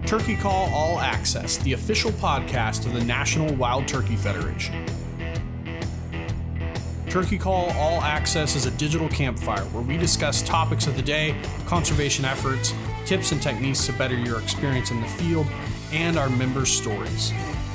Turkey Call All Access, the official podcast of the National Wild Turkey Federation. Turkey Call All Access is a digital campfire where we discuss topics of the day, conservation efforts, tips and techniques to better your experience in the field, and our members' stories.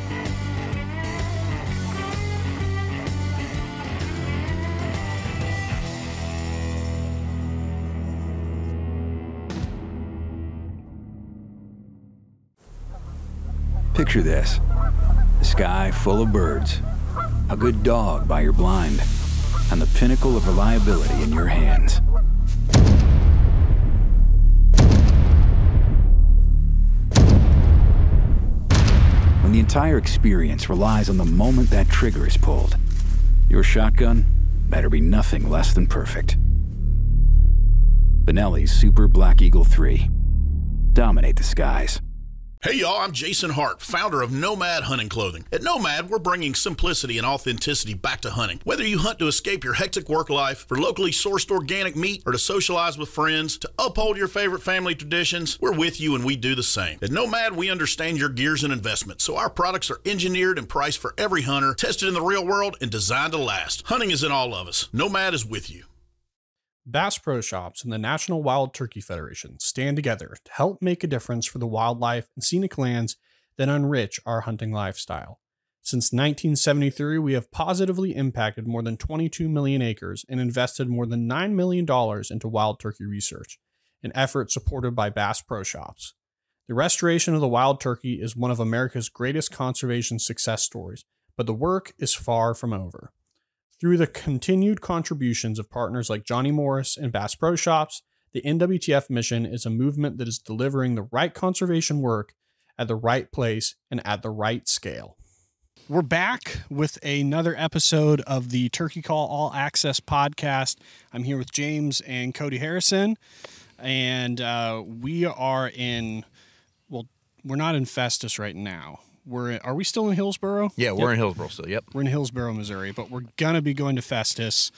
Picture this. The sky full of birds, a good dog by your blind, and the pinnacle of reliability in your hands. When the entire experience relies on the moment that trigger is pulled, your shotgun better be nothing less than perfect. Benelli's Super Black Eagle 3. Dominate the skies. Hey y'all, I'm Jason Hart, founder of Nomad Hunting Clothing. At Nomad, we're bringing simplicity and authenticity back to hunting. Whether you hunt to escape your hectic work life, for locally sourced organic meat, or to socialize with friends, to uphold your favorite family traditions, we're with you and we do the same. At Nomad, we understand your gears and investments, so our products are engineered and priced for every hunter, tested in the real world, and designed to last. Hunting is in all of us. Nomad is with you. Bass Pro Shops and the National Wild Turkey Federation stand together to help make a difference for the wildlife and scenic lands that enrich our hunting lifestyle. Since 1973, we have positively impacted more than 22 million acres and invested more than $9 million into wild turkey research, an effort supported by Bass Pro Shops. The restoration of the wild turkey is one of America's greatest conservation success stories, but the work is far from over. Through the continued contributions of partners like Johnny Morris and Bass Pro Shops, the NWTF mission is a movement that is delivering the right conservation work at the right place and at the right scale. We're back with another episode of the Turkey Call All Access podcast. I'm here with James and Cody Harrison, and we are in, well, we're not in Festus right now. Are we still in Hillsboro? Yeah, we're in Hillsboro still, yep. We're in Hillsboro, Missouri, but we're going to be going to Festus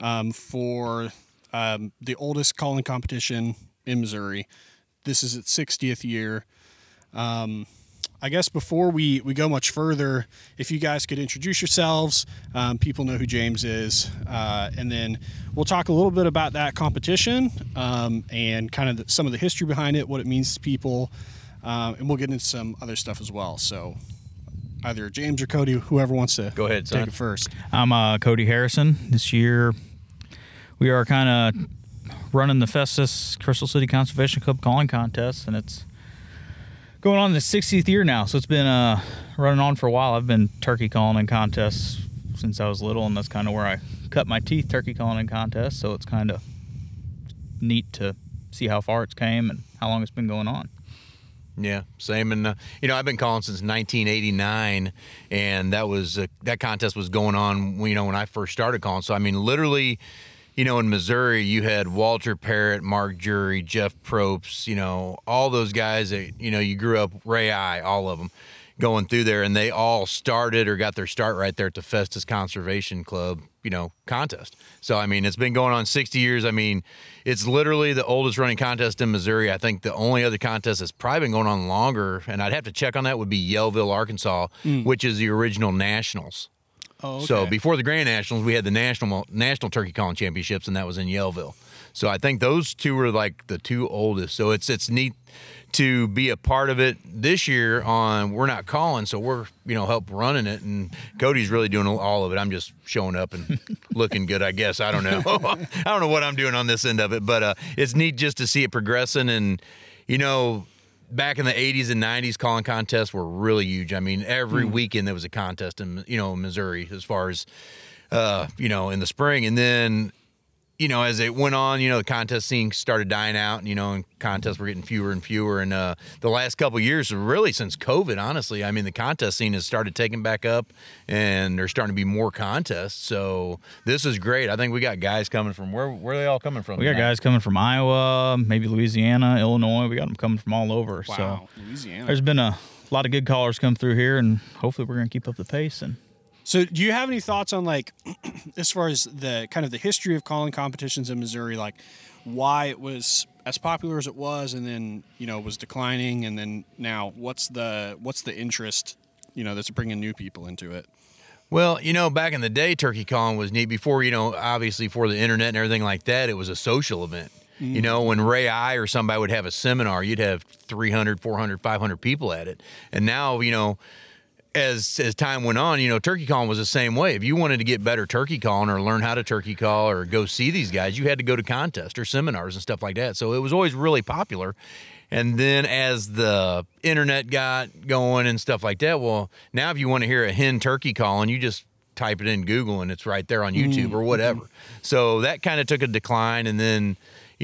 for the oldest calling competition in Missouri. This is its 60th year. I guess before we go much further, if you guys could introduce yourselves, people know who James is, and then we'll talk a little bit about that competition and kind of some of the history behind it, what it means to people. And we'll get into some other stuff as well. So either James or Cody, whoever wants to go ahead, take it first. I'm Cody Harrison. This year we are kind of running the Festus Crystal City Conservation Club calling contest, and it's going on the 60th year now. So it's been running on for a while. I've been turkey calling in contests since I was little, and that's kind of where I cut my teeth, turkey calling in contests. So it's kind of neat to see how far it's came and how long it's been going on. Yeah, same. And, I've been calling since 1989, and that contest was going on, when I first started calling. So, literally, in Missouri, you had Walter Parrott, Mark Jury, Jeff Probst, all those guys that, you grew up, Ray Eye, all of them going through there, and they all started or got their start right there at the Festus Conservation Club, contest. So, it's been going on 60 years. It's literally the oldest running contest in Missouri. I think the only other contest that's probably been going on longer, and I'd have to check on that, would be Yellville, Arkansas, which is the original Nationals. Oh, okay. So before the Grand Nationals, we had the National Turkey Calling Championships, and that was in Yellville. So I think those two were like the two oldest. So it's neat to be a part of it this year. We're not calling, so we're help running it, and Cody's really doing all of it. I'm just showing up and looking good, I guess. I don't know. I don't know what I'm doing on this end of it, but it's neat just to see it progressing. And back in the 80s and 90s, calling contests were really huge. Every weekend there was a contest in Missouri, as far as in the spring. And then as it went on, the contest scene started dying out, and contests were getting fewer and fewer. And the last couple of years, really since COVID, honestly, the contest scene has started taking back up, and there's starting to be more contests. So this is great. I think we got guys coming from, where are they all coming from? We got guys coming from Iowa, maybe Louisiana, Illinois. We got them coming from all over. Wow, so Louisiana. There's been a lot of good callers come through here, and hopefully we're going to keep up the pace. And So do you have any thoughts on, as far as the kind of the history of calling competitions in Missouri, why it was as popular as it was, and then was declining, and then now what's the interest that's bringing new people into it? Well, back in the day, turkey calling was neat. Before, obviously for the internet and everything like that, it was a social event. When Ray I or somebody would have a seminar, you'd have 300, 400, 500 people at it. And now, as time went on, turkey calling was the same way. If you wanted to get better turkey calling or learn how to turkey call or go see these guys, you had to go to contests or seminars and stuff like that. So it was always really popular. And then as the internet got going and stuff like that, well, now if you want to hear a hen turkey calling, you just type it in Google and it's right there on YouTube or whatever. So that kind of took a decline. And then,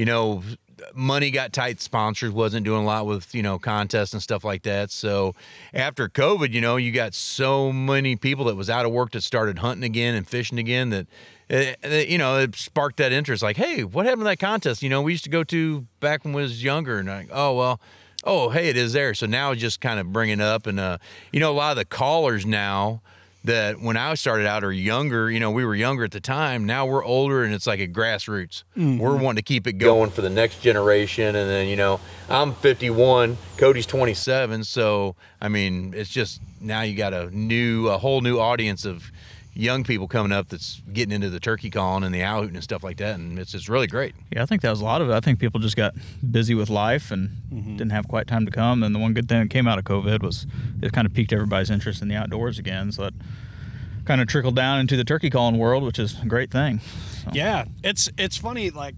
money got tight. Sponsors wasn't doing a lot with, contests and stuff like that. So after COVID, you got so many people that was out of work that started hunting again and fishing again that, it sparked that interest. Like, hey, what happened to that contest? We used to go to back when I was younger, and like, hey, it is there. So now it's just kind of bringing up, and a lot of the callers now that when I started out are younger. We were younger at the time. Now we're older, and it's like a grassroots. We're wanting to keep it going for the next generation, and then I'm 51, Cody's 27, so I mean it's just now you got a whole new audience of young people coming up that's getting into the turkey calling and the owl hooting and stuff like that, and it's just really great. Yeah, I think that was a lot of it. I think people just got busy with life and didn't have quite time to come. And the one good thing that came out of COVID was it kind of piqued everybody's interest in the outdoors again. So that kind of trickled down into the turkey calling world, which is a great thing. So. Yeah, it's funny, like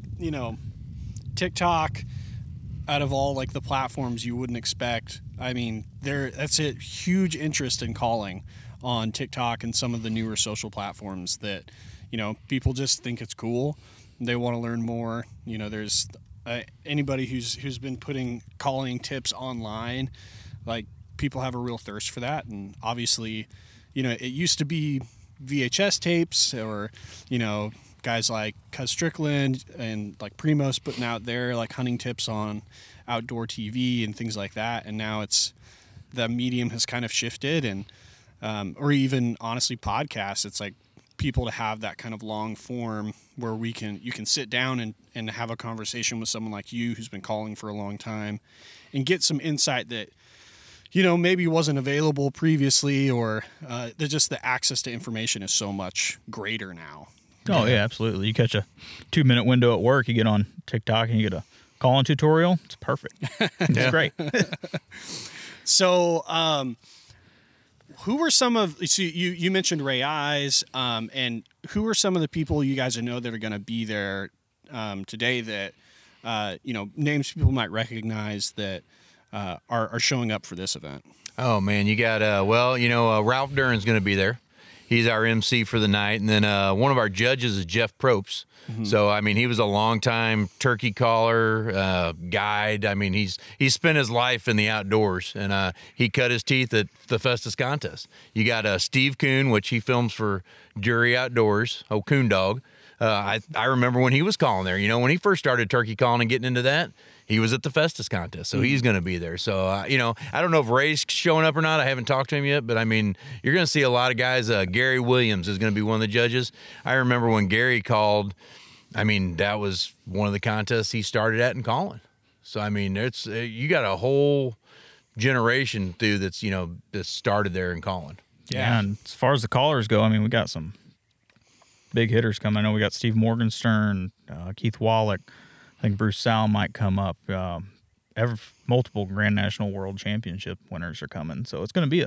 TikTok, out of all like the platforms you wouldn't expect. I mean, that's a huge interest in calling on TikTok and some of the newer social platforms that, people just think it's cool. They want to learn more. There's anybody who's been putting calling tips online, like people have a real thirst for that. And obviously, it used to be VHS tapes or, guys like Cuz Strickland and like Primos putting out their like hunting tips on outdoor TV and things like that. And now the medium has kind of shifted, and or even honestly podcasts. It's like people to have that kind of long form where you can sit down and have a conversation with someone like you who's been calling for a long time and get some insight that maybe wasn't available previously, or just the access to information is so much greater now. Oh yeah, absolutely. You catch a 2-minute window at work, you get on TikTok and you get a calling tutorial. It's perfect. It's great. So who were some of, so you mentioned Ray Eyes, and who are some of the people you guys know that are going to be there today that, names people might recognize that are showing up for this event? Oh, man, you got, Ralph Duran's going to be there. He's our MC for the night. And then one of our judges is Jeff Probst. So, I mean, he was a longtime turkey caller, guide. I mean, he's spent his life in the outdoors, and he cut his teeth at the Festus contest. You got Steve Kuhn, which he films for Jury Outdoors, Coon Dog. I remember when he was calling there. When he first started turkey calling and getting into that, he was at the Festus contest, so he's going to be there. So, I don't know if Ray's showing up or not. I haven't talked to him yet, but, I mean, you're going to see a lot of guys. Gary Williams is going to be one of the judges. I remember when Gary called, I mean, that was one of the contests he started at in calling. So, I mean, it's you got a whole generation through that's, that started there in calling. Yeah, and as far as the callers go, I mean, we got some big hitters coming. I know we got Steve Morgenstern, Keith Wallach. I think Bruce Sal might come up. Multiple Grand National World Championship winners are coming, so it's going to be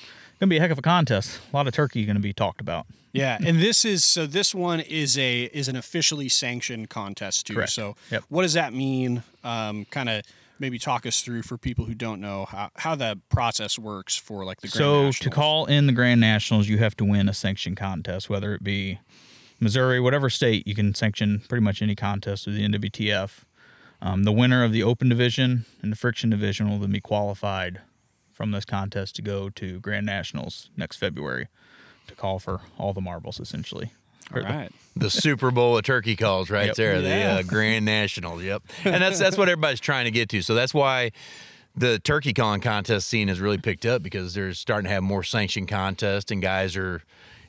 a heck of a contest. A lot of turkey going to be talked about. Yeah, and this one is an officially sanctioned contest too. Correct. So Yep. What does that mean? Kind of maybe talk us through for people who don't know how the process works for like the Grand Nationals. So to call in the Grand Nationals, you have to win a sanctioned contest, whether it be Missouri, whatever state, you can sanction pretty much any contest with the NWTF. The winner of the open division and the friction division will then be qualified from this contest to go to Grand Nationals next February to call for all the marbles, essentially. All right. The Super Bowl of turkey calls right Yep. there, Yeah. the Grand Nationals, yep. And that's what everybody's trying to get to. So that's why the turkey calling contest scene has really picked up, because they're starting to have more sanctioned contests, and guys are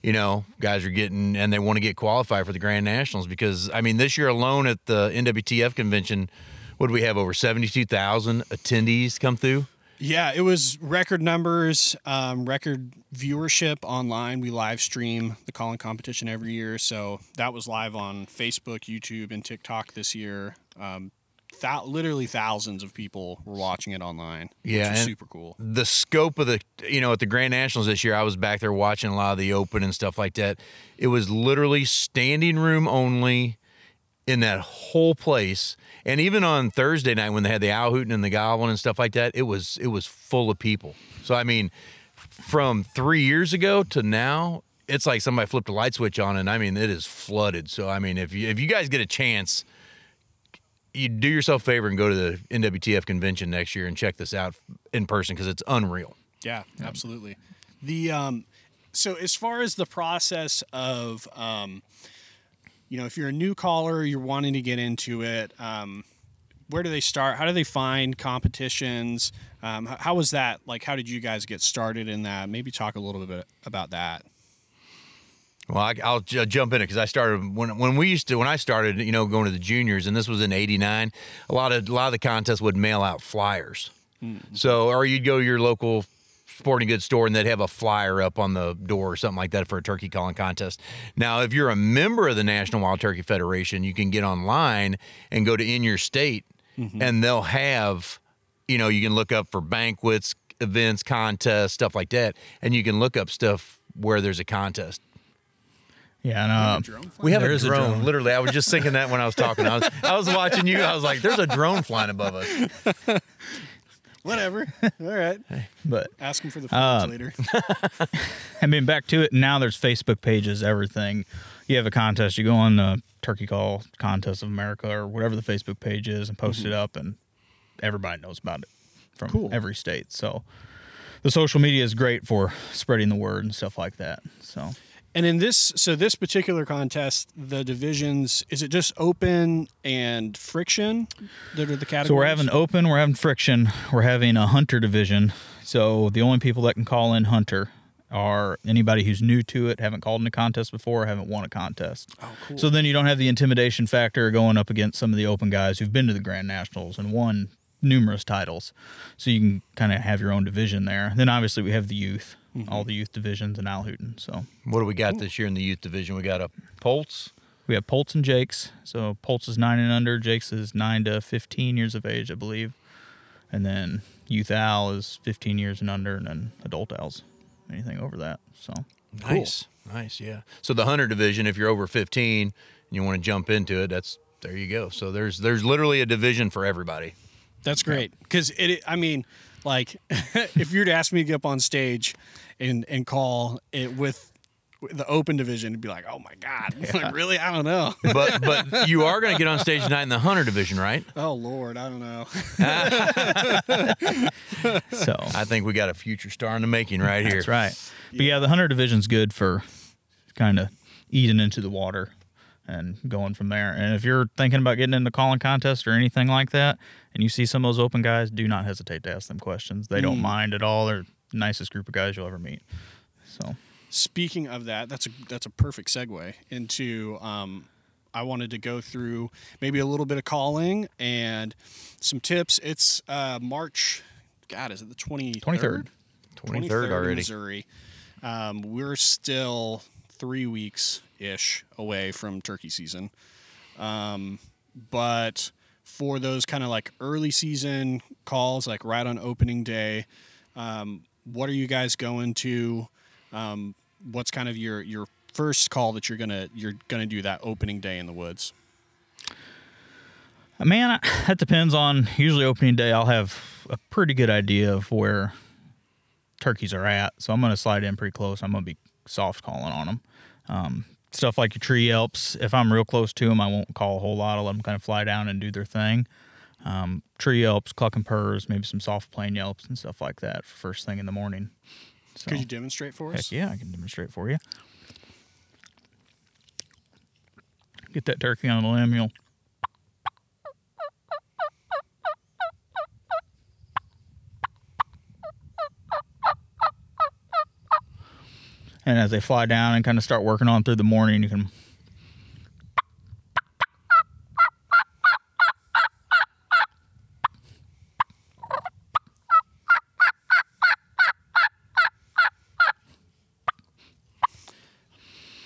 getting, and they want to get qualified for the Grand Nationals, because, I mean, this year alone at the NWTF convention, what do we have, over 72,000 attendees come through? Yeah, it was record numbers, record viewership online. We live stream the calling competition every year, so that was live on Facebook, YouTube, and TikTok this year. Literally thousands of people were watching it online, which was super cool. The scope of at the Grand Nationals this year, I was back there watching a lot of the Open and stuff like that. It was literally standing room only in that whole place. And even on Thursday night when they had the owl hooting and the goblin and stuff like that, it was full of people. So, I mean, from 3 years ago to now, it's like somebody flipped a light switch on, and I mean, it is flooded. So, I mean, if you guys get a chance, you do yourself a favor and go to the NWTF convention next year and check this out in person, because it's unreal. Yeah, absolutely. So as far as the process of, if you're a new caller, you're wanting to get into it, where do they start? How do they find competitions? How was that? Like, how did you guys get started in that? Maybe talk a little bit about that. Well, I'll jump in it, because I started when I started, going to the juniors, and this was in '89. A lot of the contests would mail out flyers. Mm-hmm. So, or you'd go to your local sporting goods store and they'd have a flyer up on the door or something like that for a turkey calling contest. Now, if you're a member of the National Wild Turkey Federation, you can get online and go to In Your State, mm-hmm. and they'll have, you can look up for banquets, events, contests, stuff like that, and you can look up stuff where there's a contest. Yeah, and we have a drone. Literally, I was just thinking that when I was talking. I was watching you. I was like, "There's a drone flying above us." Whatever. All right. But ask them for the footage later. I mean, back to it. Now there's Facebook pages, everything. You have a contest, you go on the Turkey Call Contest of America or whatever the Facebook page is and post it up, and everybody knows about it from every state. So the social media is great for spreading the word and stuff like that. So. And in this particular contest, the divisions, is it just open and friction that are the categories? So we're having open, we're having friction, we're having a hunter division. So the only people that can call in hunter are anybody who's new to it, haven't called in a contest before, haven't won a contest. Oh, cool. So then you don't have the intimidation factor going up against some of the open guys who've been to the Grand Nationals and won numerous titles. So you can kind of have your own division there. Then obviously we have the youth. Mm-hmm. All the youth divisions and owl hooting. So what do we got this year in the youth division? We got a Poltz. We have Poltz and Jakes. So Poltz is 9 and under. Jakes is 9 to 15 years of age, I believe. And then youth owl is 15 years and under, and then adult owls, anything over that. So nice, nice, yeah. So the hunter division, if you're over 15 and you want to jump into it, there you go. So there's literally a division for everybody. That's great, because like, if you were to ask me to get up on stage and call it with the open division, it'd be like, oh my God, like, really? I don't know. But you are going to get on stage tonight in the hunter division, right? Oh Lord, I don't know. So I think we got a future star in the making right here. That's right. But yeah, the hunter division's good for kind of eating into the water and going from there. And if you're thinking about getting into calling contest or anything like that, and you see some of those open guys, do not hesitate to ask them questions. They don't mind at all. They're the nicest group of guys you'll ever meet. So, speaking of that, that's a perfect segue into. I wanted to go through maybe a little bit of calling and some tips. It's March. God, is it the 23rd? 23rd already. In Missouri. We're still 3 weeks-ish away from turkey season. But for those kind of like early season calls, like right on opening day, what are you guys going to? What's kind of your first call that you're gonna do that opening day in the woods? Man, that depends on. Usually opening day, I'll have a pretty good idea of where turkeys are at, so I'm gonna slide in pretty close. I'm gonna be soft calling on them. Stuff like your tree yelps, if I'm real close to them, I won't call a whole lot. I'll let them kind of fly down and do their thing. Tree yelps, cluck and purrs, maybe some soft plain yelps and stuff like that for first thing in the morning. So, could you demonstrate for us? Heck yeah, I can demonstrate for you. Get that turkey on the limb, you'll... And as they fly down and kind of start working on through the morning, you can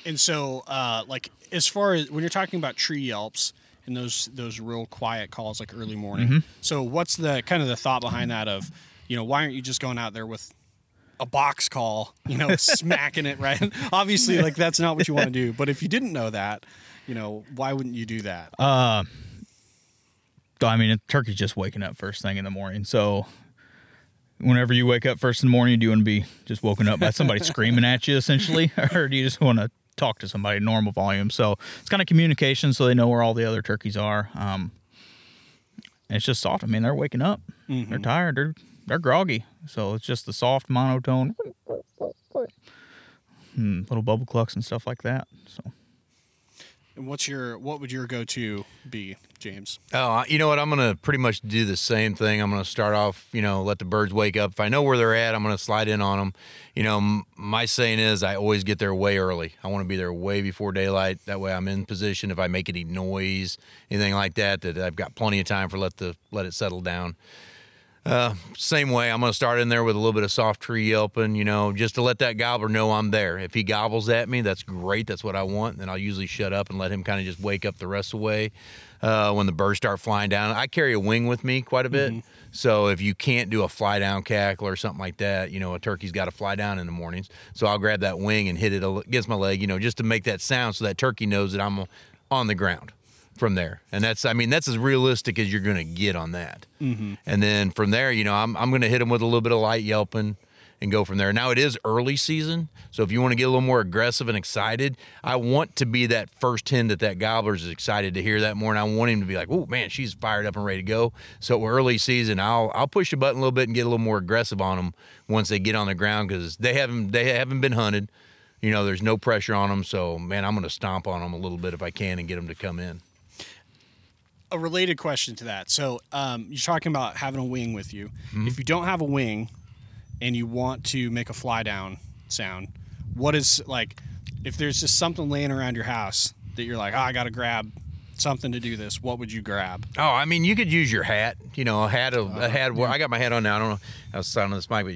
And so, like, as far as when you're talking about tree yelps and those real quiet calls, like early morning. So, what's the kind of the thought behind that? Of, why aren't you just going out there with a box call, smacking it, right? Obviously, like, that's not what you want to do. But if you didn't know that, why wouldn't you do that? I mean, a turkey's just waking up first thing in the morning, so. Whenever you wake up first in the morning, do you want to be just woken up by somebody screaming at you, essentially? Or do you just want to talk to somebody normal volume? So it's kind of communication so they know where all the other turkeys are. And it's just soft. I mean, they're waking up. They're tired. They're groggy. So it's just the soft monotone, little bubble clucks and stuff like that. So. And what would your go-to be, James? Oh, you know what? I'm going to pretty much do the same thing. I'm going to start off, let the birds wake up. If I know where they're at, I'm going to slide in on them. My saying is I always get there way early. I want to be there way before daylight. That way I'm in position. If I make any noise, anything like that I've got plenty of time for let it settle down. Same way, I'm going to start in there with a little bit of soft tree yelping, just to let that gobbler know I'm there. If he gobbles at me, that's great. That's what I want. Then I'll usually shut up and let him kind of just wake up the rest of the way. When the birds start flying down, I carry a wing with me quite a bit. So if you can't do a fly down cackle or something like that, a turkey's got to fly down in the mornings. So I'll grab that wing and hit it against my leg, just to make that sound so that turkey knows that I'm on the ground from there. And that's as realistic as you're going to get on that. And then from there, I'm going to hit them with a little bit of light yelping and go from there. Now it is early season. So if you want to get a little more aggressive and excited, I want to be that first hen that gobbler's is excited to hear that more. And I want him to be like, oh man, she's fired up and ready to go. So early season, I'll push the button a little bit and get a little more aggressive on them once they get on the ground, because they haven't been hunted. There's no pressure on them. So man, I'm going to stomp on them a little bit if I can and get them to come in. A related question to that. So you're talking about having a wing with you. If you don't have a wing and you want to make a fly down sound, what is, like, if there's just something laying around your house that you're like, I got to grab something to do this, what would you grab? Oh, I mean, you could use your hat, a hat. I got my hat on now. I don't know how to sound on this mic, but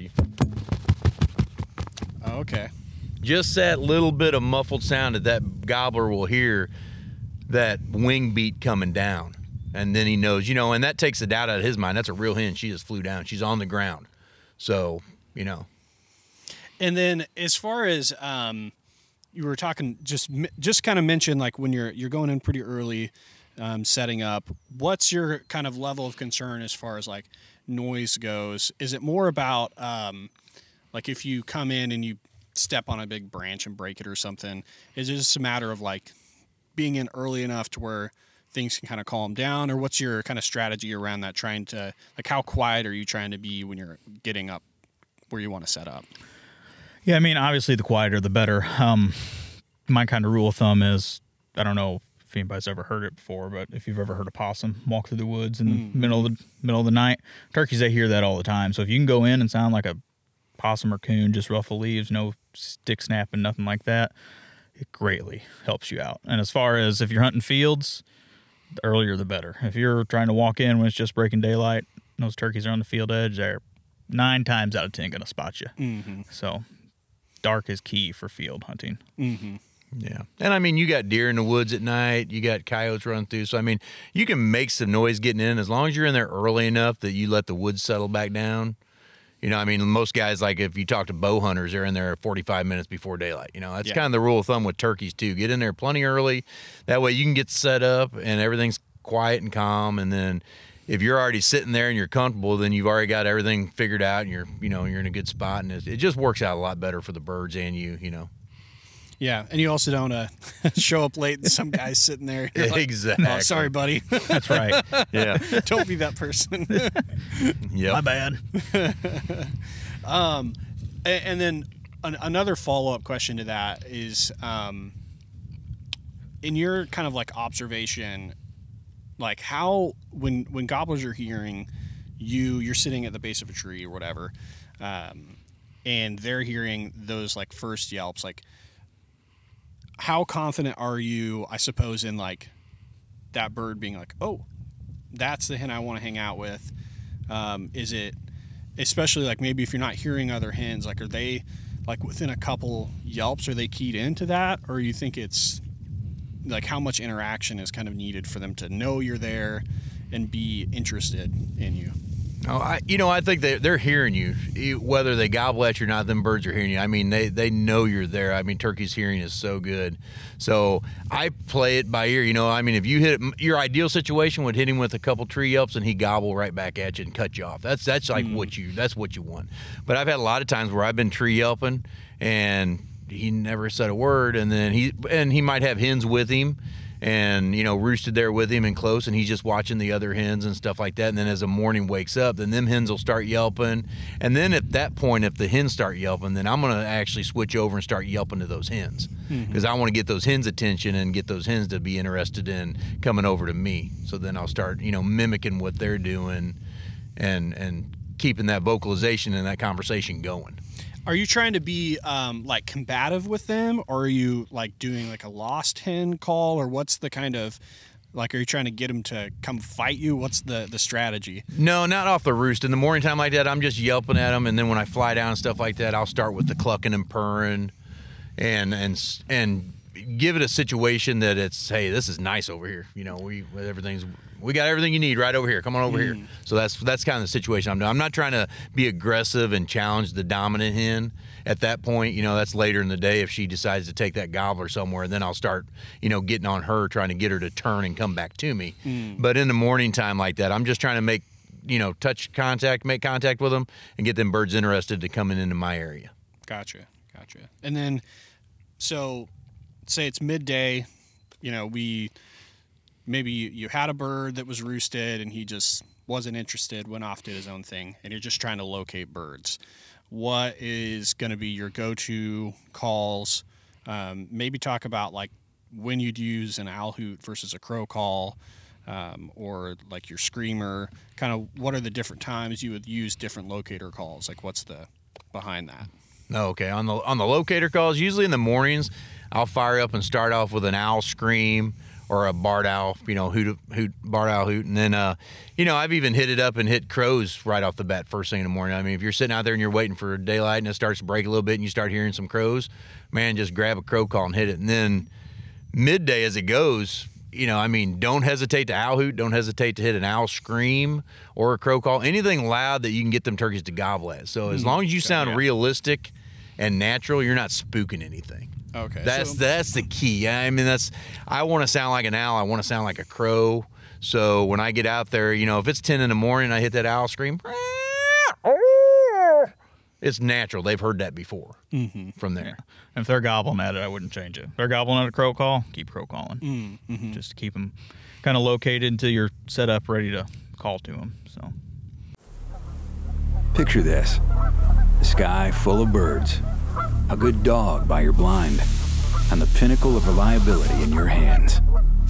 Oh, okay. Just that little bit of muffled sound that gobbler will hear, that wing beat coming down. And then he knows, and that takes the doubt out of his mind. That's a real hen. She just flew down. She's on the ground. So, And then as far as you were talking, just kind of mention, like, when you're going in pretty early, setting up, what's your kind of level of concern as far as, like, noise goes? Is it more about, like, if you come in and you step on a big branch and break it or something, is it just a matter of, like, being in early enough to where things can kind of calm down? Or what's your kind of strategy around that, trying to, like, how quiet are you trying to be when you're getting up where you want to set up? Yeah, I mean, obviously the quieter the better. My kind of rule of thumb is, I don't know if anybody's ever heard it before, but if you've ever heard a possum walk through the woods in the middle of the night, turkeys, they hear that all the time. So if you can go in and sound like a possum or coon, just ruffle leaves, no stick snapping, nothing like that, it greatly helps you out. And as far as if you're hunting fields, the earlier the better. If you're trying to walk in when it's just breaking daylight, those turkeys are on the field edge, they're 9 times out of 10 going to spot you. So dark is key for field hunting. Yeah. And I mean, you got deer in the woods at night, you got coyotes running through. So, I mean, you can make some noise getting in as long as you're in there early enough that you let the woods settle back down. I mean, most guys, like, if you talk to bow hunters, they're in there 45 minutes before daylight. That's kind of the rule of thumb with turkeys, too. Get in there plenty early. That way you can get set up and everything's quiet and calm. And then if you're already sitting there and you're comfortable, then you've already got everything figured out and you're in a good spot. And it just works out a lot better for the birds and you. Yeah, and you also don't show up late and some guy's sitting there. Like, exactly. Oh, sorry, buddy. That's right. Yeah. Don't be that person. Yep. My bad. And then another follow-up question to that is, in your kind of, like, observation, like, how when gobblers are hearing you're sitting at the base of a tree or whatever, and they're hearing those, like, first yelps, like, how confident are you, I suppose, in, like, that bird being like, oh, that's the hen I want to hang out with? Is it, especially, like, maybe if you're not hearing other hens, like, are they, like within a couple yelps, are they keyed into that? Or you think it's like how much interaction is kind of needed for them to know you're there and be interested in you? Oh, I think they're hearing you, whether they gobble at you or not. Them birds are hearing you. I mean, they know you're there. I mean, turkey's hearing is so good. So I play it by ear. I mean, if you hit it, your ideal situation would hit him with a couple tree yelps and he gobble right back at you and cut you off. That's like what you want. But I've had a lot of times where I've been tree yelping and he never said a word, and then he might have hens with him. And, roosted there with him and close, and he's just watching the other hens and stuff like that. And then as the morning wakes up, then them hens will start yelping. And then at that point, if the hens start yelping, then I'm going to actually switch over and start yelping to those hens. Because I want to get those hens' attention and get those hens to be interested in coming over to me. So then I'll start, mimicking what they're doing and keeping that vocalization and that conversation going. Are you trying to be like combative with them, or are you like doing like a lost hen call, or what's the kind of like, are you trying to get them to come fight you? What's the strategy? No, not off the roost. In the morning time like that, I'm just yelping at them, and then when I fly down and stuff like that, I'll start with the clucking and purring, and give it a situation that it's, hey, this is nice over here. We got everything you need right over here. Come on over here. So that's kind of the situation I'm doing. I'm not trying to be aggressive and challenge the dominant hen at that point. That's later in the day if she decides to take that gobbler somewhere, and then I'll start, getting on her, trying to get her to turn and come back to me. But in the morning time like that, I'm just trying to make, make contact with them and get them birds interested to coming into my area. Gotcha. And then, so say it's midday, maybe you had a bird that was roosted and he just wasn't interested, went off, did his own thing, and you're just trying to locate birds. What is going to be your go-to calls? Maybe talk about like when you'd use an owl hoot versus a crow call, or like your screamer. Kind of what are the different times you would use different locator calls? Like what's the behind that? Okay, on the locator calls, usually in the mornings, I'll fire up and start off with an owl scream or a barred owl, hoot, barred owl hoot. And then, I've even hit it up and hit crows right off the bat first thing in the morning. I mean, if you're sitting out there and you're waiting for daylight and it starts to break a little bit and you start hearing some crows, man, just grab a crow call and hit it. And then midday as it goes, don't hesitate to owl hoot. Don't hesitate to hit an owl scream or a crow call. Anything loud that you can get them turkeys to gobble at. So as long as you sound realistic and natural, you're not spooking anything. Okay. That's the key. I mean, I want to sound like an owl. I want to sound like a crow. So when I get out there, if it's 10 in the morning, I hit that owl scream. It's natural. They've heard that before from there. Yeah. And if they're gobbling at it, I wouldn't change it. If they're gobbling at a crow call, keep crow calling. Just to keep them kind of located until you're set up, ready to call to them. So, Picture this. The sky full of birds. A good dog by your blind. And the pinnacle of reliability in your hands.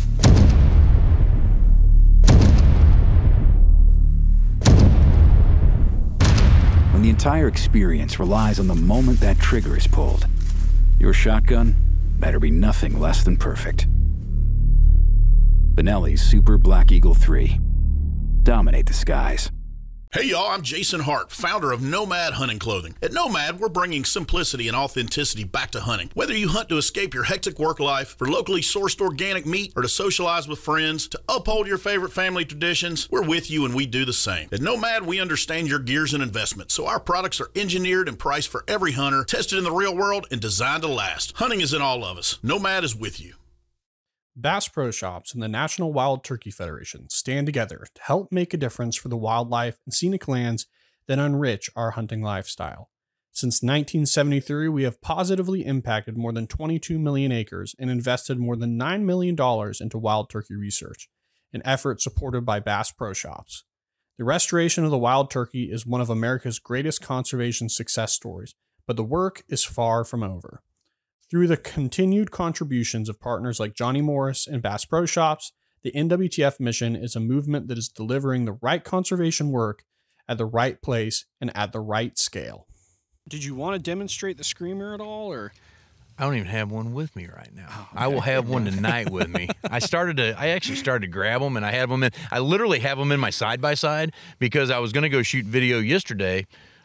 When the entire experience relies on the moment that trigger is pulled, your shotgun better be nothing less than perfect. Benelli's Super Black Eagle 3. Dominate the skies. Hey y'all, I'm Jason Hart, founder of Nomad Hunting Clothing. At Nomad, we're bringing simplicity and authenticity back to hunting. Whether you hunt to escape your hectic work life, for locally sourced organic meat, or to socialize with friends, to uphold your favorite family traditions, we're with you and we do the same. At Nomad, we understand your gears and investments, so our products are engineered and priced for every hunter, tested in the real world, and designed to last. Hunting is in all of us. Nomad is with you. Bass Pro Shops and the National Wild Turkey Federation stand together to help make a difference for the wildlife and scenic lands that enrich our hunting lifestyle. Since 1973, we have positively impacted more than 22 million acres and invested more than $9 million into wild turkey research, an effort supported by Bass Pro Shops. The restoration of the wild turkey is one of America's greatest conservation success stories, but the work is far from over. Through the continued contributions of partners like Johnny Morris and Bass Pro Shops, the NWTF mission is a movement that is delivering the right conservation work at the right place and at the right scale. Did you want to demonstrate the screamer at all, or? I don't even have one with me right now. Oh, okay. I will have one tonight with me. I actually started to grab them, and I had them in. I literally have them in my side-by-side because I was going to go shoot video yesterday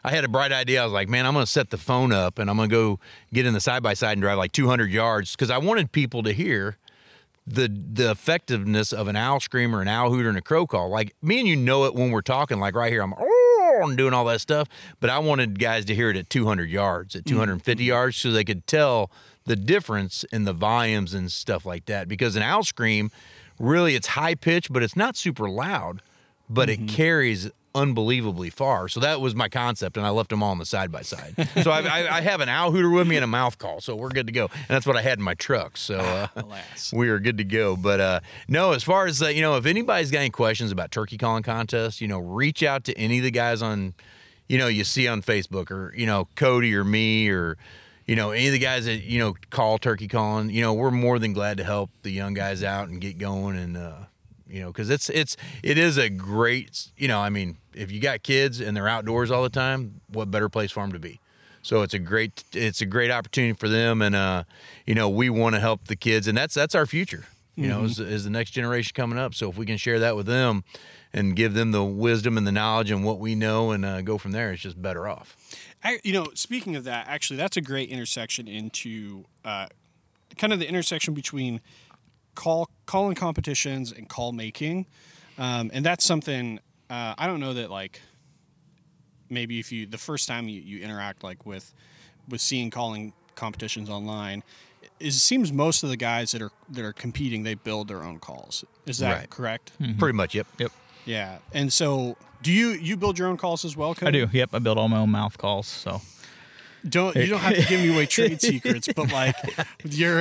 I had a bright idea. I was like, man, I'm going to set the phone up and I'm going to go get in the side-by-side and drive like 200 yards because I wanted people to hear the effectiveness of an owl scream or an owl hooter and a crow call. Like, me and you know it when we're talking, like right here, I'm and doing all that stuff, but I wanted guys to hear it at 200 yards, at 250 yards, so they could tell the difference in the volumes and stuff like that. Because an owl scream, really, it's high pitched, but it's not super loud, but it carries unbelievably far. So that was my concept, and I left them all on the side-by-side. So I have an owl hooter with me and a mouth call, so we're good to go. And that's what I had in my truck, so we are good to go. But no, as far as, if anybody's got any questions about turkey calling contests, reach out to any of the guys on, you see on Facebook, or, Cody or me, or, any of the guys that, call turkey calling. We're more than glad to help the young guys out and get going, and because it is a great, if you got kids and they're outdoors all the time, what better place for them to be? So it's a great opportunity for them, and we want to help the kids, and that's our future. Is the next generation coming up. So if we can share that with them and give them the wisdom and the knowledge and what we know, and go from there, it's just better off. Speaking of that, actually, that's a great intersection into kind of the intersection between calling competitions and call making, and that's something I don't know that, like, maybe if the first time you interact like with seeing calling competitions online, it seems most of the guys that are competing, they build their own calls. Is that correct? Mm-hmm. Pretty much, yep. Yeah, and so do you build your own calls as well, Cody? I do. Yep, I build all my own mouth calls. So you don't have to give me away trade secrets, but like you're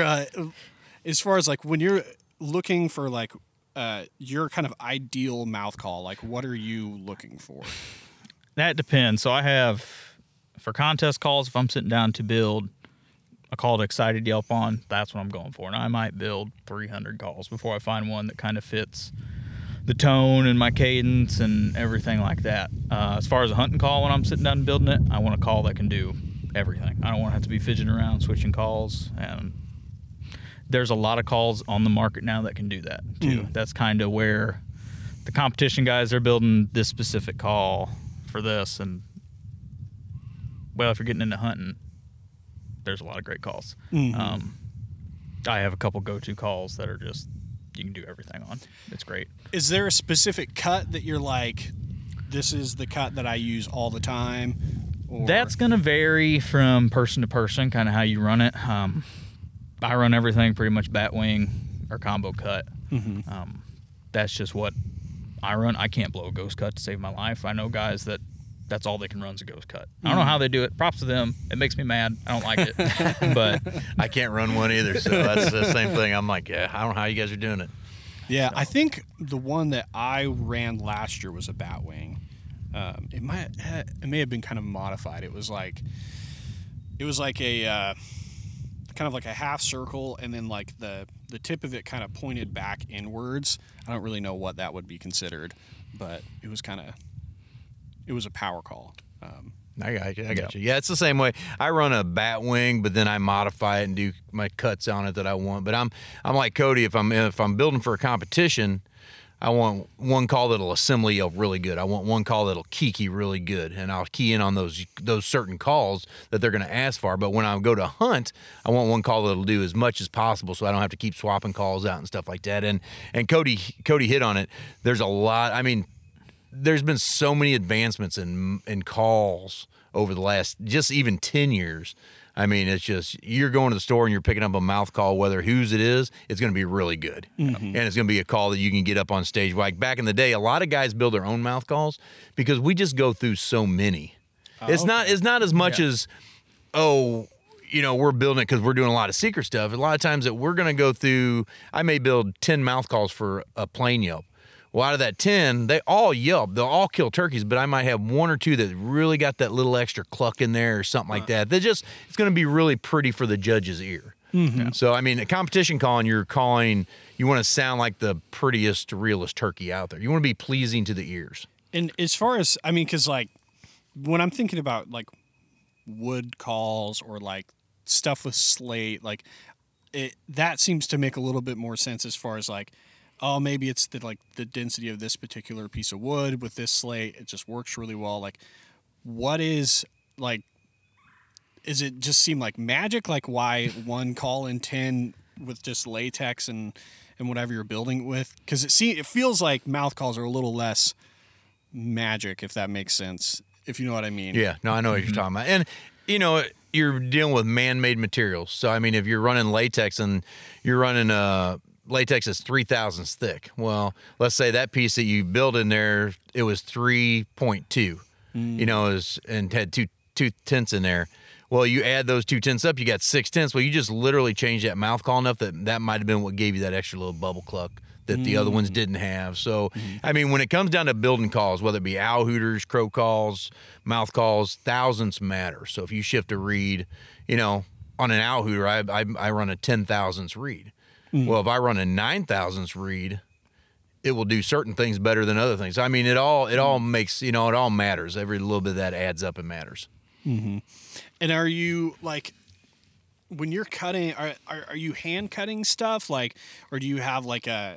as far as like when you're looking for like your kind of ideal mouth call, like what are you looking for? That depends. So I have, for contest calls, if I'm sitting down to build a call to Excited Yelp on, that's what I'm going for. And I might build 300 calls before I find one that kind of fits the tone and my cadence and everything like that. As far as a hunting call, when I'm sitting down and building it, I want a call that can do everything. I don't want to have to be fidgeting around, switching calls, and there's a lot of calls on the market now that can do that too. That's kind of where the competition guys are building this specific call for this. And well, if you're getting into hunting, there's a lot of great calls. I have a couple go-to calls that are just, you can do everything on. It's great. Is there a specific cut that you're like, this is the cut that I use all the time? Or? That's going to vary from person to person, kind of how you run it. I run everything pretty much bat wing or combo cut. That's just what I run. I can't blow a ghost cut to save my life. I know guys that's all they can run is a ghost cut. I don't know how they do it. Props to them. It makes me mad. I don't like it. But I can't run one either, so that's the same thing. I'm like, I don't know how you guys are doing it. Yeah, so. I think the one that I ran last year was a bat wing. It may have been kind of modified. It was like a kind of like a half circle, and then like the tip of it kind of pointed back inwards. I don't really know what that would be considered, but it was a power call. I got you. Yeah, it's the same way. I run a bat wing, but then I modify it and do my cuts on it that I want. But I'm like Cody. If I'm building for a competition, I want one call that'll assembly yelp really good. I want one call that'll key really good, and I'll key in on those certain calls that they're going to ask for. But when I go to hunt, I want one call that'll do as much as possible, so I don't have to keep swapping calls out and stuff like that. And Cody hit on it. There's a lot. I mean, there's been so many advancements in calls over the last just even 10 years. I mean, it's just, you're going to the store and you're picking up a mouth call, whether whose it is, it's going to be really good. And it's going to be a call that you can get up on stage. Like back in the day, a lot of guys build their own mouth calls because we just go through so many. It's not as much as, we're building it because we're doing a lot of secret stuff. A lot of times that we're going to go through, I may build 10 mouth calls for a plain yelp. Well, out of that 10, they all yelp. They'll all kill turkeys, but I might have one or two that really got that little extra cluck in there or something like that. It's going to be really pretty for the judge's ear. So, I mean, a competition calling, you want to sound like the prettiest, realest turkey out there. You want to be pleasing to the ears. And as far as, I mean, because like when I'm thinking about like wood calls or like stuff with slate, like that seems to make a little bit more sense as far as like, oh, maybe it's the density of this particular piece of wood with this slate. It just works really well. Like, what is like? Is it just seem like magic? Like why one call in 10 with just latex and whatever you're building it with? Because it feels like mouth calls are a little less magic, if that makes sense. If you know what I mean. Yeah, no, I know what you're talking about. And, you're dealing with man-made materials. So, I mean, if you're running latex and you're running latex is 3,000ths thick. Well, let's say that piece that you built in there, it was 3.2, and had two tenths in there. Well, you add those 2 tenths up, you got 6 tenths. Well, you just literally changed that mouth call enough that might have been what gave you that extra little bubble cluck that the other ones didn't have. So, I mean, when it comes down to building calls, whether it be owl hooters, crow calls, mouth calls, thousandths matter. So if you shift a reed, on an owl hooter, I run a 10,000ths reed. Well, if I run a 9,000ths reed, it will do certain things better than other things. I mean, it all makes, it all matters. Every little bit of that adds up and matters. Mm-hmm. And are you like, when you're cutting, are you hand cutting stuff, like, or do you have like a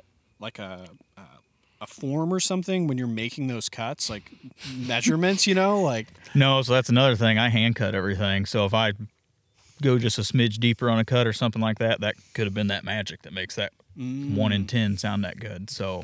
form or something when you're making those cuts, like measurements, like? No, so that's another thing. I hand cut everything. So if I go just a smidge deeper on a cut or something like that, that could have been that magic that makes that 1 in 10 sound that good. So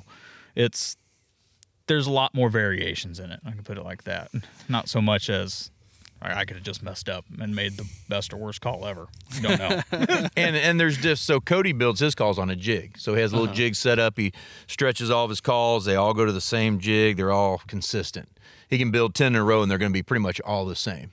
there's a lot more variations in it. I can put it like that. Not so much as I could have just messed up and made the best or worst call ever. You don't know. and there's just, so Cody builds his calls on a jig. So he has a little jig set up. He stretches all of his calls. They all go to the same jig. They're all consistent. He can build 10 in a row and they're going to be pretty much all the same.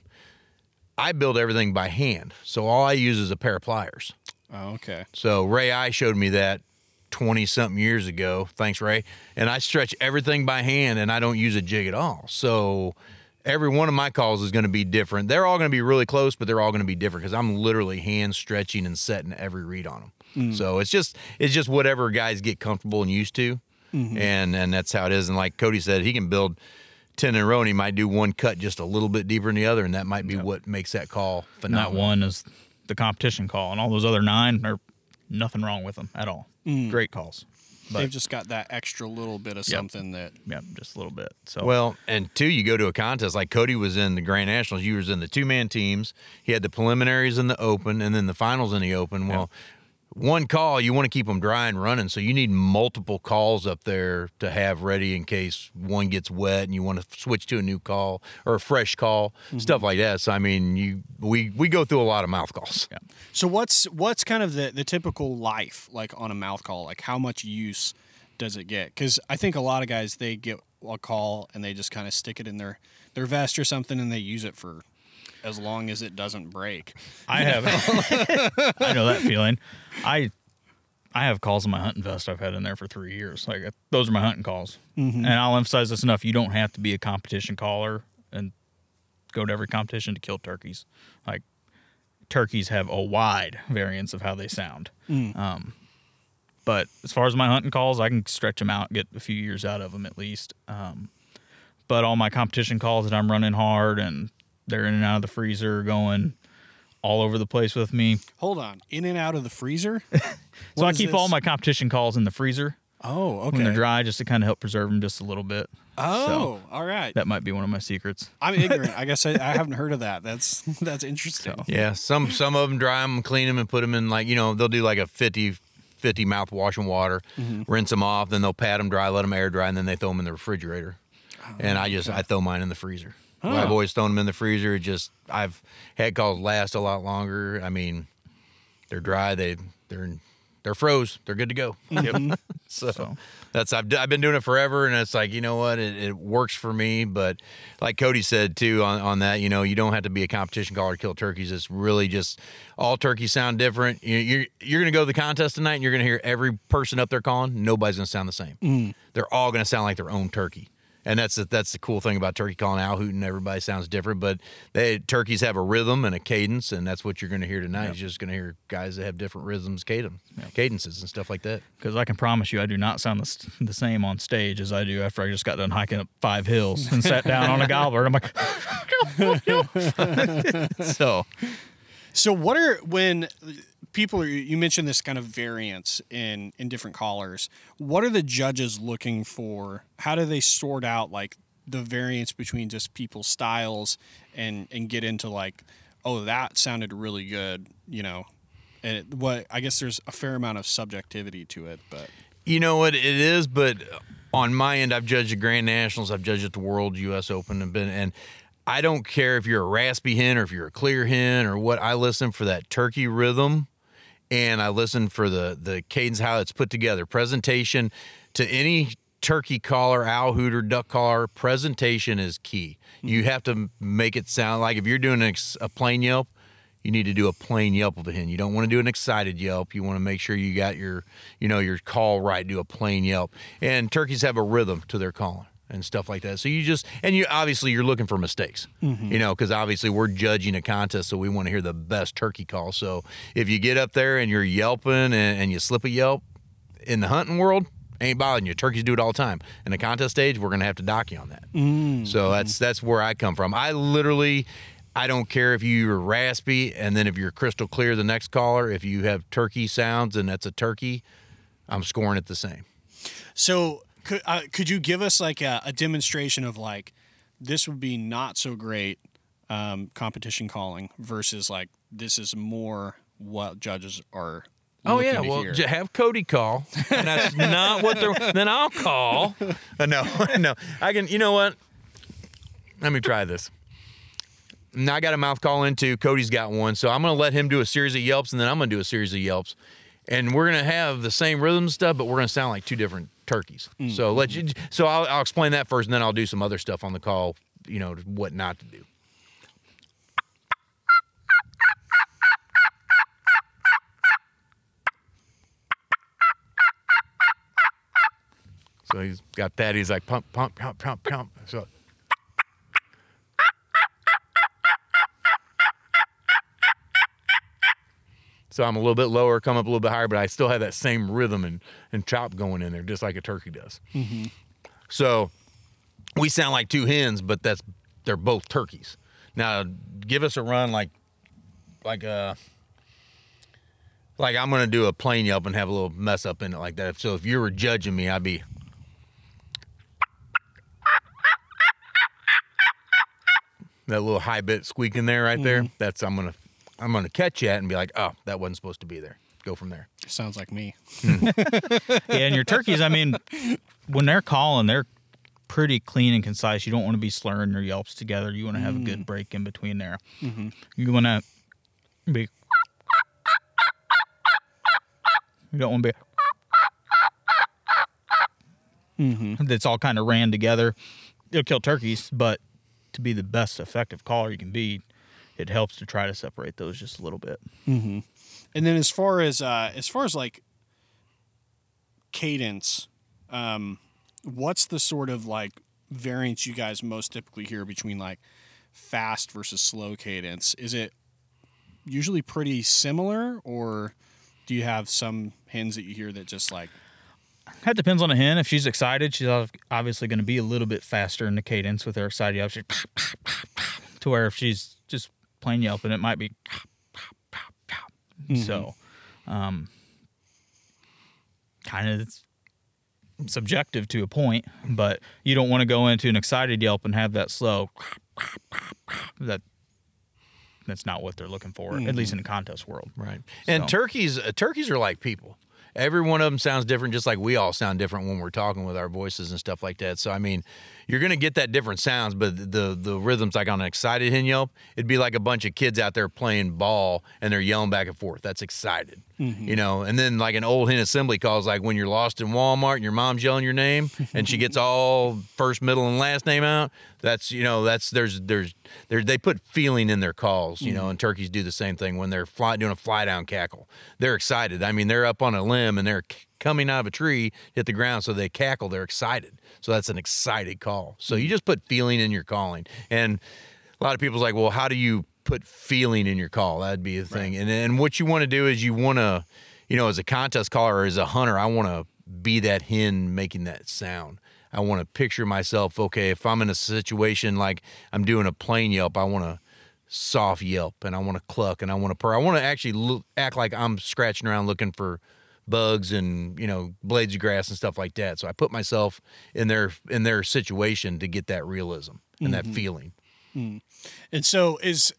I build everything by hand. So all I use is a pair of pliers. Oh, okay. So Ray I showed me that 20-something years ago. Thanks, Ray. And I stretch everything by hand and I don't use a jig at all. So every one of my calls is going to be different. They're all going to be really close, but they're all going to be different because I'm literally hand stretching and setting every read on them. So it's just whatever guys get comfortable and used to, and that's how it is. And like Cody said, he can build 10 in a row, and he might do one cut just a little bit deeper than the other, and that might be what makes that call phenomenal. And that one is the competition call, and all those other 9 are nothing wrong with them at all. Great calls. But they've just got that extra little bit of something that. Yep, just a little bit. So well, and two, you go to a contest like Cody was in the Grand Nationals. You was in the 2-man teams. He had the preliminaries in the open, and then the finals in the open. Well, one call, you want to keep them dry and running, so you need multiple calls up there to have ready in case one gets wet and you want to switch to a new call or a fresh call, stuff like that. So I mean, we go through a lot of mouth calls. Yeah. So what's kind of the typical life like on a mouth call? Like how much use does it get? Because I think a lot of guys, they get a call and they just kind of stick it in their vest or something and they use it for as long as it doesn't break. I have. I know that feeling. I have calls in my hunting vest I've had in there for 3 years. Like those are my hunting calls. And I'll emphasize this enough: you don't have to be a competition caller and go to every competition to kill turkeys. Like turkeys have a wide variance of how they sound. But as far as my hunting calls, I can stretch them out, get a few years out of them at least. But all my competition calls that I'm running hard and they're in and out of the freezer, going all over the place with me. Hold on. In and out of the freezer? So I keep all my competition calls in the freezer. Oh, okay. When they're dry, just to kind of help preserve them just a little bit. Oh, so all right. That might be one of my secrets. I'm ignorant. I guess I haven't heard of that. That's interesting. So. Yeah, some of them dry them, clean them, and put them in they'll do like a 50 mouthwash and water, rinse them off, then they'll pat them dry, let them air dry, and then they throw them in the refrigerator. And I throw mine in the freezer. Well, I've always thrown them in the freezer. I've had calls last a lot longer. I mean, they're dry. They're froze. They're good to go. So that's I've been doing it forever, and it's like, you know what, it works for me. But like Cody said too on that, you don't have to be a competition caller to kill turkeys. It's really just all turkeys sound different. You're going to go to the contest tonight, and you're going to hear every person up there calling. Nobody's going to sound the same. They're all going to sound like their own turkey. And that's the cool thing about turkey calling, owl hooting. Everybody sounds different, but turkeys have a rhythm and a cadence, and that's what you're going to hear tonight. You're just going to hear guys that have different rhythms, cadences, and stuff like that. Because I can promise you, I do not sound the same on stage as I do after I just got done hiking up 5 hills and sat down on a gobbler. I'm like, So what are, when people are, you mentioned this kind of variance in different callers, what are the judges looking for? How do they sort out like the variance between just people's styles and get into like, oh, that sounded really good, you know. And I guess there's a fair amount of subjectivity to it, but you know what it is. But on my end, I've judged the Grand Nationals, I've judged at the World, U.S. Open, and I don't care if you're a raspy hen or if you're a clear hen or what. I listen for that turkey rhythm, and I listen for the cadence, how it's put together, presentation to any turkey caller, owl hooter, duck caller. Presentation is key. You have to make it sound like if you're doing a plain yelp, you need to do a plain yelp of a hen. You don't want to do an excited yelp. You want to make sure you got your call right. Do a plain yelp. And turkeys have a rhythm to their calling and stuff like that. So you obviously you're looking for mistakes, you know, because obviously we're judging a contest, so we want to hear the best turkey call. So if you get up there and you're yelping and you slip a yelp in the hunting world, ain't bothering you. Turkeys do it all the time. In the contest stage, we're going to have to dock you on that. So that's where I come from. I don't care if you're raspy, and then if you're crystal clear, the next caller, if you have turkey sounds and that's a turkey, I'm scoring it the same. So could you give us like a demonstration of like, this would be not so great competition calling versus like, this is more what judges are looking to hear? Have Cody call, and that's not what then I'll call. No, I can, you know what? Let me try this. Now I got a mouth call into. Cody's got one, so I'm going to let him do a series of yelps, and then I'm going to do a series of yelps, and we're going to have the same rhythm stuff, but we're going to sound like two different turkeys. So I'll explain that first, and then I'll do some other stuff on the call, you know, what not to do. So he's got that. He's like pump, pump, pump, pump, pump. So I'm a little bit lower, come up a little bit higher, but I still have that same rhythm and chop going in there, just like a turkey does. So we sound like two hens, but they're both turkeys. Now give us a run like I'm going to do a plain yelp and have a little mess up in it like that. So if you were judging me, I'd be that little high bit squeak in there right there. That's I'm gonna catch you at and be like, oh, that wasn't supposed to be there. Go from there. Sounds like me. Yeah, and your turkeys, I mean, when they're calling, they're pretty clean and concise. You don't want to be slurring your yelps together. You want to have a good break in between there. You want to be. You don't want to be. That's all kind of ran together. It'll kill turkeys, but to be the best effective caller you can be, it helps to try to separate those just a little bit. And then as far as like cadence, what's the sort of like variance you guys most typically hear between like fast versus slow cadence? Is it usually pretty similar, or do you have some hens that you hear that just like? That depends on the hen. If she's excited, she's obviously going to be a little bit faster in the cadence with her excited yelp. To where if she's just plain yelping, it might be. So, kind of subjective to a point, but you don't want to go into an excited yelp and have that slow. That's not what they're looking for, at least in the contest world. Right. And turkeys are like people. Every one of them sounds different, just like we all sound different when we're talking with our voices and stuff like that. So, I mean, you're going to get that different sounds, but the rhythms, like on an excited hen yelp, it'd be like a bunch of kids out there playing ball and they're yelling back and forth. That's excited, you know? And then like an old hen assembly call is like when you're lost in Walmart and your mom's yelling your name and she gets all first, middle, and last name out. That's, you know, they put feeling in their calls, you know, and turkeys do the same thing when they're doing a fly down cackle. They're excited. I mean, they're up on a limb and they're coming out of a tree, hit the ground, so they cackle. They're excited. So that's an excited call. So you just put feeling in your calling. And a lot of people's like, well, how do you put feeling in your call? That'd be the thing. Right. And what you want to do is you want to, you know, as a contest caller or as a hunter, I want to be that hen making that sound. I want to picture myself, okay, if I'm in a situation like I'm doing a plain yelp, I want to soft yelp and I want to cluck and I want to purr. I want to actually act like I'm scratching around looking for bugs and, blades of grass and stuff like that. So I put myself in their situation to get that realism and that feeling. And so is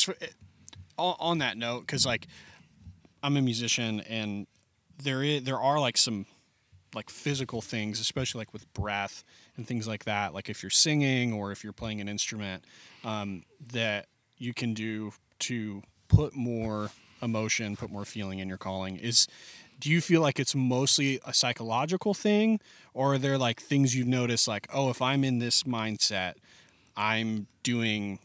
on that note, because like I'm a musician and there are like some like physical things, especially like with breath and things like that, like if you're singing or if you're playing an instrument, that you can do to put more emotion, put more feeling in your calling. Do you feel like it's mostly a psychological thing, or are there like things you've noticed like, oh, if I'm in this mindset, I'm doing,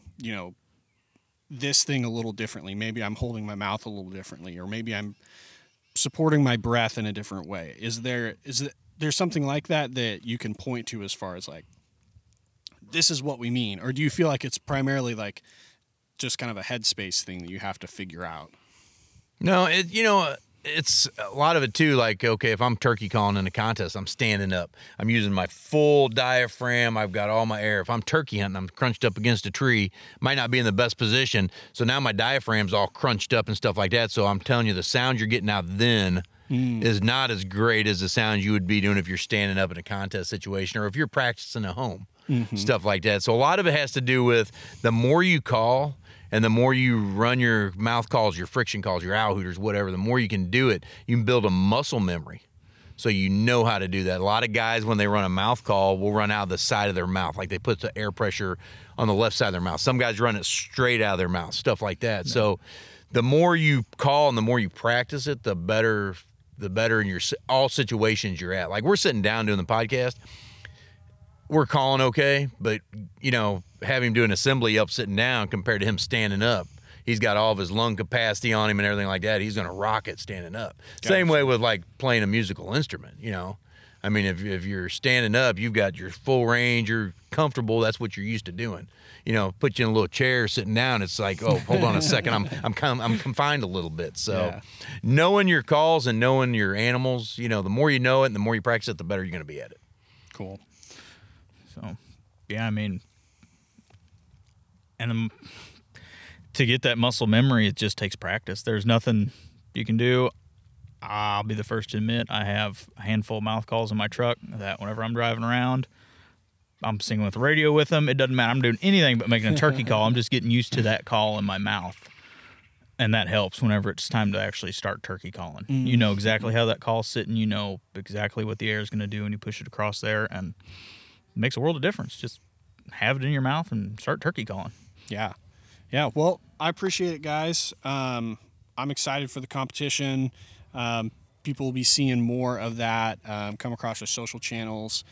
this thing a little differently. Maybe I'm holding my mouth a little differently, or maybe I'm supporting my breath in a different way. Is there something like that you can point to as far as like, this is what we mean? Or do you feel like it's primarily like just kind of a headspace thing that you have to figure out? No, it's a lot of it too. Like, okay, if I'm turkey calling in a contest, I'm standing up. I'm using my full diaphragm. I've got all my air. If I'm turkey hunting, I'm crunched up against a tree. Might not be in the best position. So now my diaphragm's all crunched up and stuff like that. So I'm telling you, the sound you're getting out then is not as great as the sound you would be doing if you're standing up in a contest situation or if you're practicing at home, stuff like that. So a lot of it has to do with the more you call, and the more you run your mouth calls, your friction calls, your owl hooters, whatever, the more you can do it, you can build a muscle memory. So you know how to do that. A lot of guys, when they run a mouth call, will run out of the side of their mouth. Like they put the air pressure on the left side of their mouth. Some guys run it straight out of their mouth, stuff like that. No. So the more you call and the more you practice it, the better in your all situations you're at. Like we're sitting down doing the podcast. We're calling okay, but, have him do an assembly up sitting down compared to him standing up. He's got all of his lung capacity on him and everything like that. He's going to rock it standing up. Gotcha. Same way with like playing a musical instrument, I mean, if you're standing up, you've got your full range, you're comfortable. That's what you're used to doing. Put you in a little chair sitting down. It's like, oh, hold on a second. I'm confined a little bit. So knowing your calls and knowing your animals, the more you know it and the more you practice it, the better you're going to be at it. Cool. So, yeah, I mean, and to get that muscle memory, it just takes practice. There's nothing you can do. I'll be the first to admit I have a handful of mouth calls in my truck that whenever I'm driving around, I'm singing with the radio with them. It doesn't matter. I'm doing anything but making a turkey call. I'm just getting used to that call in my mouth. And that helps whenever it's time to actually start turkey calling. You know exactly how that call's sitting. You know exactly what the air is going to do when you push it across there. And it makes a world of difference. Just have it in your mouth and start turkey calling. Yeah. Yeah. Well, I appreciate it, guys. I'm excited for the competition. People will be seeing more of that come across our social channels.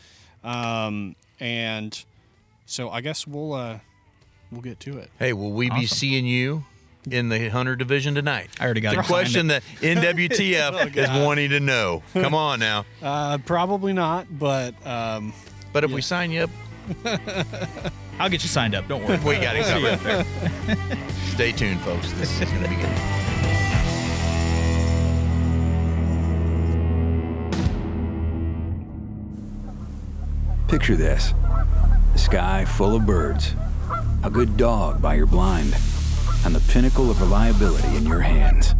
And so I guess we'll get to it. Hey, will we be seeing you in the Hunter division tonight? I already got the question that NWTF is wanting to know. Come on now. Probably not, but if we sign you up, I'll get you signed up. Don't worry. We got it covered. Stay tuned, folks. This is going to be good. Picture this. A sky full of birds, a good dog by your blind, and the pinnacle of reliability in your hands.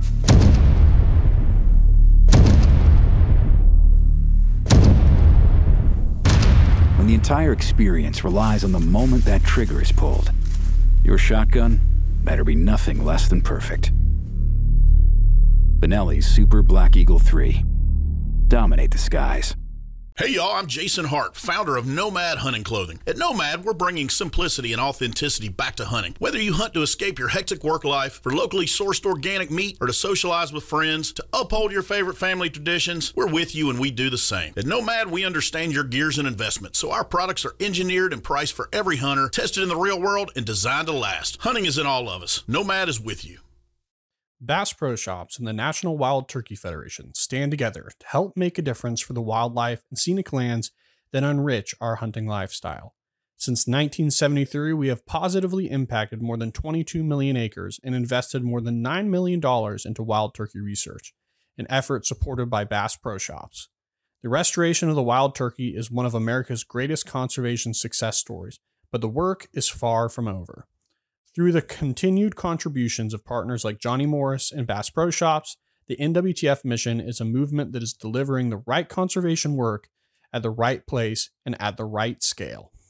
When the entire experience relies on the moment that trigger is pulled, your shotgun better be nothing less than perfect. Benelli's Super Black Eagle 3. Dominate the skies. Hey y'all, I'm Jason Hart, founder of Nomad Hunting Clothing. At Nomad, we're bringing simplicity and authenticity back to hunting. Whether you hunt to escape your hectic work life, for locally sourced organic meat, or to socialize with friends, to uphold your favorite family traditions, we're with you and we do the same. At Nomad, we understand your gears and investments, so our products are engineered and priced for every hunter, tested in the real world, and designed to last. Hunting is in all of us. Nomad is with you. Bass Pro Shops and the National Wild Turkey Federation stand together to help make a difference for the wildlife and scenic lands that enrich our hunting lifestyle. Since 1973, we have positively impacted more than 22 million acres and invested more than $9 million into wild turkey research, an effort supported by Bass Pro Shops. The restoration of the wild turkey is one of America's greatest conservation success stories, but the work is far from over. Through the continued contributions of partners like Johnny Morris and Bass Pro Shops, The NWTF mission is a movement that is delivering the right conservation work at the right place and at the right scale.